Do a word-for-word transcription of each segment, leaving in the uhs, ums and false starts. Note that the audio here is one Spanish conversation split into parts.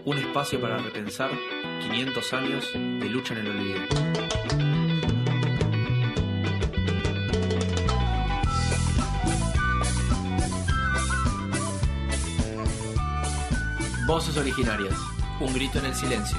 Un espacio para repensar quinientos años de lucha en el olvido. Voces originarias. Un grito en el silencio.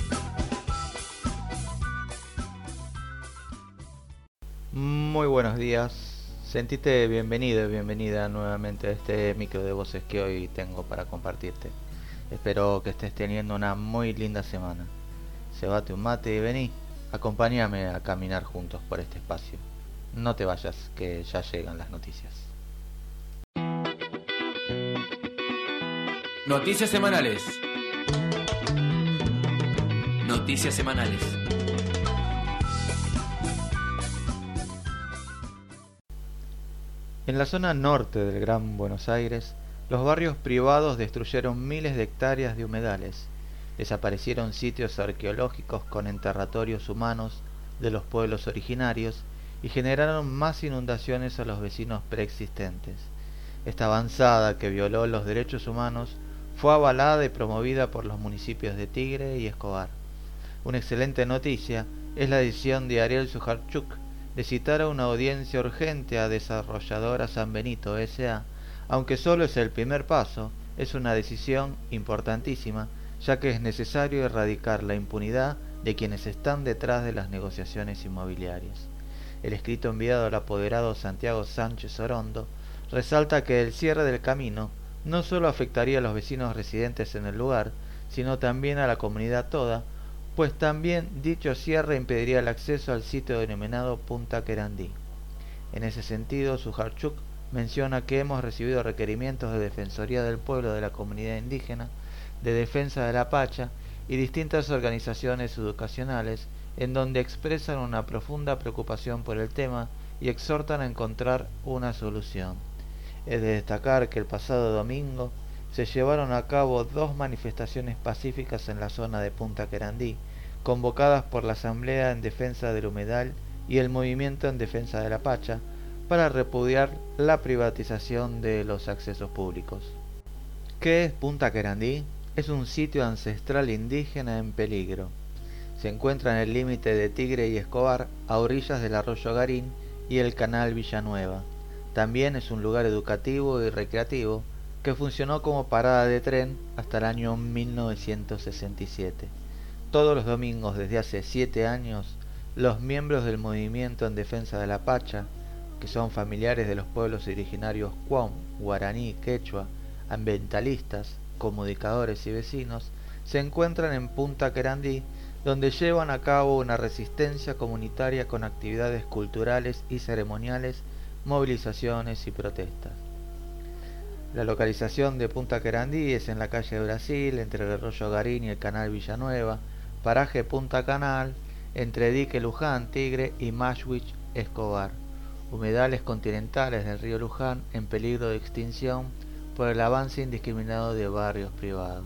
Muy buenos días. Sentite bienvenido y bienvenida nuevamente a este micro de voces que hoy tengo para compartirte. Espero que estés teniendo una muy linda semana. Cebate un mate y vení, acompáñame a caminar juntos por este espacio. No te vayas, que ya llegan las noticias. Noticias semanales. Noticias semanales. En la zona norte del Gran Buenos Aires, los barrios privados destruyeron miles de hectáreas de humedales, desaparecieron sitios arqueológicos con enterratorios humanos de los pueblos originarios y generaron más inundaciones a los vecinos preexistentes. Esta avanzada que violó los derechos humanos fue avalada y promovida por los municipios de Tigre y Escobar. Una excelente noticia es la decisión de Ariel Sujarchuk de citar a una audiencia urgente a Desarrolladora San Benito S A, aunque solo es el primer paso, es una decisión importantísima, ya que es necesario erradicar la impunidad de quienes están detrás de las negociaciones inmobiliarias. El escrito enviado al apoderado Santiago Sánchez Orondo resalta que el cierre del camino no solo afectaría a los vecinos residentes en el lugar, sino también a la comunidad toda, pues también dicho cierre impediría el acceso al sitio denominado Punta Querandí. En ese sentido, Sujarchuk menciona que hemos recibido requerimientos de Defensoría del Pueblo de la Comunidad Indígena, de Defensa de la Pacha y distintas organizaciones educacionales en donde expresan una profunda preocupación por el tema y exhortan a encontrar una solución. Es de destacar que el pasado domingo se llevaron a cabo dos manifestaciones pacíficas en la zona de Punta Querandí, convocadas por la Asamblea en Defensa del Humedal y el Movimiento en Defensa de la Pacha, para repudiar la privatización de los accesos públicos. ¿Qué es Punta Querandí? Es un sitio ancestral indígena en peligro. Se encuentra en el límite de Tigre y Escobar, a orillas del arroyo Garín y el canal Villanueva. También es un lugar educativo y recreativo que funcionó como parada de tren hasta el año mil novecientos sesenta y siete. Todos los domingos desde hace siete años, los miembros del Movimiento en Defensa de la Pacha, que son familiares de los pueblos originarios Cuom, Guaraní, Quechua, ambientalistas, comunicadores y vecinos, se encuentran en Punta Querandí, donde llevan a cabo una resistencia comunitaria con actividades culturales y ceremoniales, movilizaciones y protestas. La localización de Punta Querandí es en la calle Brasil, entre el arroyo Garín y el canal Villanueva, paraje Punta Canal, entre Dique Luján, Tigre y Mashwich, Escobar. Humedales continentales del río Luján en peligro de extinción por el avance indiscriminado de barrios privados.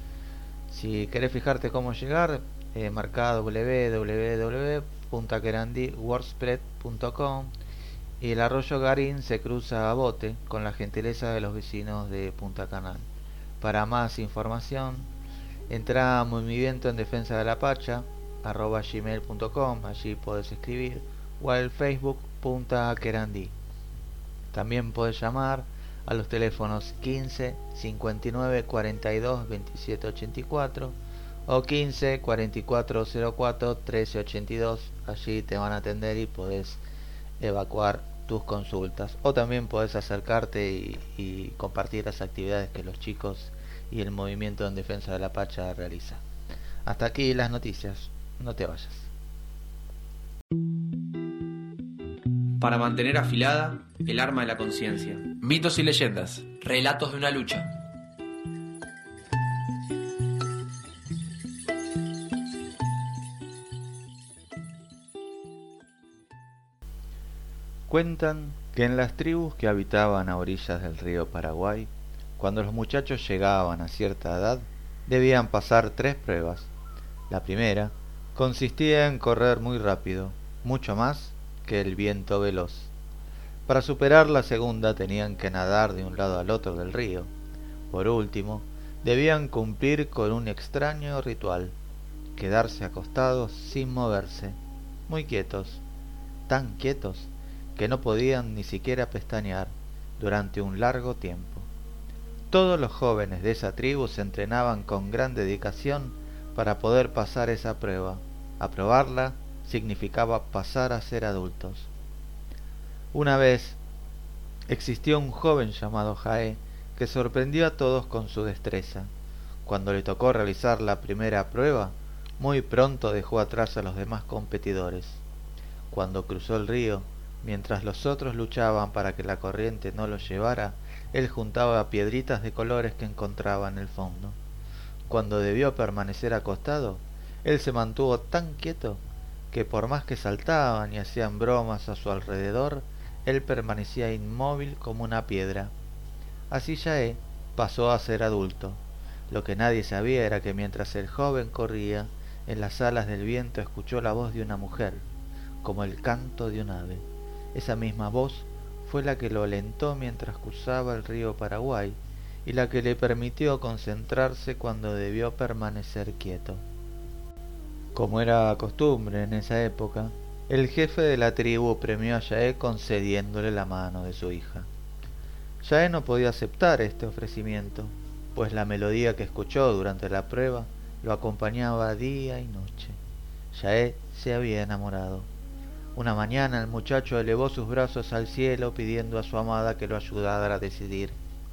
Si querés fijarte cómo llegar, eh, marcá doble u doble u doble u punto punta querandí wordpress punto com y el arroyo Garín se cruza a bote con la gentileza de los vecinos de Punta Canal. Para más información, entra a Movimiento en Defensa de la Pacha, arroba gmail punto com, allí podés escribir, o al Facebook Punta Querandí. También podés llamar a los teléfonos quince, cincuenta y nueve, cuarenta y dos, veintisiete ochenta y cuatro o quince, cuarenta y cuatro cero cuatro, trece ochenta y dos. Allí te van a atender y podés evacuar tus consultas, o también podés acercarte y, y compartir las actividades que los chicos y el Movimiento en Defensa de la Pacha realiza. Hasta aquí las noticias, no te vayas. Para mantener afilada el arma de la conciencia. Mitos y leyendas. Relatos de una lucha. Cuentan que en las tribus que habitaban a orillas del río Paraguay, cuando los muchachos llegaban a cierta edad, debían pasar tres pruebas. La primera consistía en correr muy rápido, mucho más que el viento veloz. Para superar la segunda tenían que nadar de un lado al otro del río. Por último, Debían cumplir con un extraño ritual: quedarse acostados sin moverse, muy quietos, tan quietos que no podían ni siquiera pestañear durante un largo tiempo. Todos los jóvenes de esa tribu se entrenaban con gran dedicación para poder pasar esa prueba. Aprobarla significaba pasar a ser adultos. Una vez existió un joven llamado Jae que sorprendió a todos con su destreza. Cuando le tocó realizar la primera prueba, muy pronto dejó atrás a los demás competidores. Cuando cruzó el río, mientras los otros luchaban para que la corriente no los llevara, él juntaba piedritas de colores que encontraba en el fondo. Cuando debió permanecer acostado, él se mantuvo tan quieto que por más que saltaban y hacían bromas a su alrededor, él permanecía inmóvil como una piedra. Así Jae pasó a ser adulto. Lo que nadie sabía era que mientras el joven corría, en las alas del viento escuchó la voz de una mujer, como el canto de un ave. Esa misma voz fue la que lo alentó mientras cruzaba el río Paraguay y la que le permitió concentrarse cuando debió permanecer quieto. Como era costumbre en esa época, el jefe de la tribu premió a Jae concediéndole la mano de su hija. Jae no podía aceptar este ofrecimiento, pues la melodía que escuchó durante la prueba lo acompañaba día y noche. Jae se había enamorado. Una mañana el muchacho elevó sus brazos al cielo pidiendo a su amada que lo ayudara a decidir.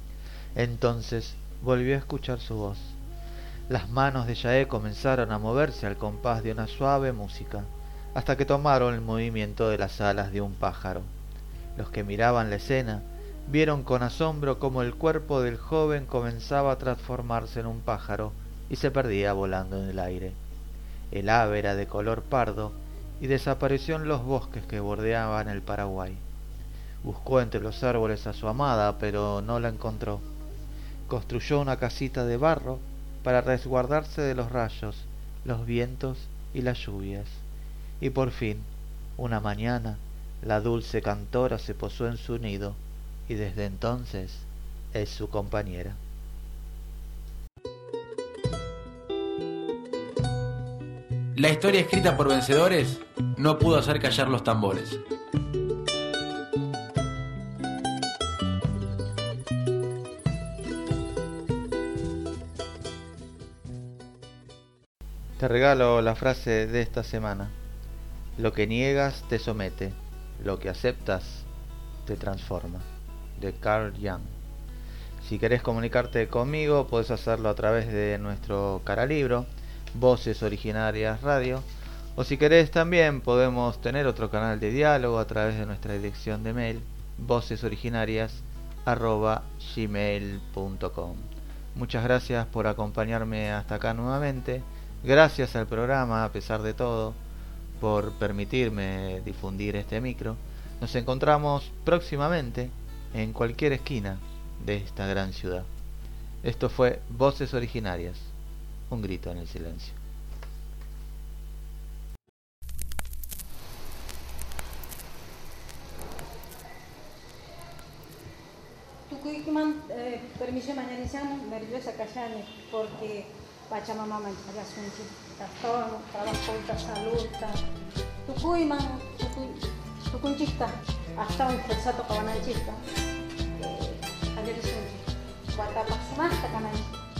Entonces volvió a escuchar su voz. Las manos de Jae comenzaron a moverse al compás de una suave música, hasta que tomaron el movimiento de las alas de un pájaro. Los que miraban la escena vieron con asombro cómo el cuerpo del joven comenzaba a transformarse en un pájaro y se perdía volando en el aire. El ave era de color pardo y desapareció en los bosques que bordeaban el Paraguay. Buscó entre los árboles a su amada, pero no la encontró. Construyó una casita de barro para resguardarse de los rayos, los vientos y las lluvias. Y por fin, una mañana, la dulce cantora se posó en su nido y desde entonces es su compañera. La historia escrita por vencedores no pudo hacer callar los tambores. Te regalo la frase de esta semana: lo que niegas te somete, lo que aceptas te transforma, de Carl Jung. Si querés comunicarte conmigo, podés hacerlo a través de nuestro caralibro, Voces Originarias Radio, o si querés también podemos tener otro canal de diálogo a través de nuestra dirección de mail, vocesoriginaриas arroba gmail punto com. Muchas gracias por acompañarme hasta acá nuevamente. Gracias al programa, a pesar de todo, por permitirme difundir este micro. Nos encontramos próximamente en cualquier esquina de esta gran ciudad. Esto fue Voces Originarias, un grito en el silencio. Tucumán, eh, permiso mañanizano, nerviosa callane, porque Pachamama María Sunchi, Castón, trabajo, salud, Tucumán, Tucunchista, hasta un forzato cabananchista, Javier Sunchi, Guatapasumasta canal.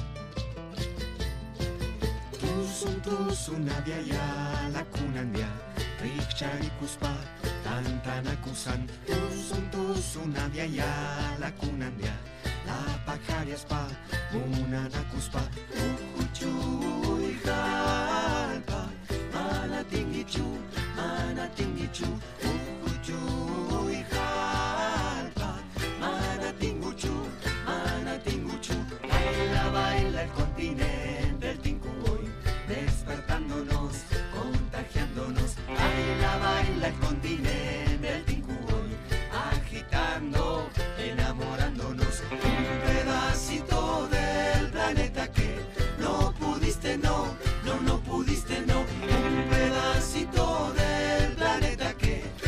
Tusun tusun aviaya la kunandia, Rikcharikuspa, Tantanakusan, Tusun tusun aviaya la kunandia, La pajariaspa, Munanakuspa, Uhuchu y Jalpa, Manatingichu, Manatingichu, Uhuchu y Jalpa, Manatinguchu, Manatinguchu, baila, baila el continente del Tincuboy, despertándonos, contagiándonos, baila, baila el continente del Tincuboy, agitando, enamorándonos, un pedacito del planeta que no pudiste, no, no, no pudiste, no, un pedacito del planeta que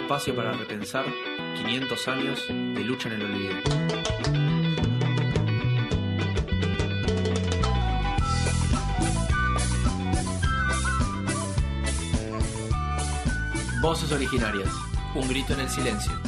espacio para repensar quinientos años de lucha en el olvido. Voces originarias. Un grito en el silencio.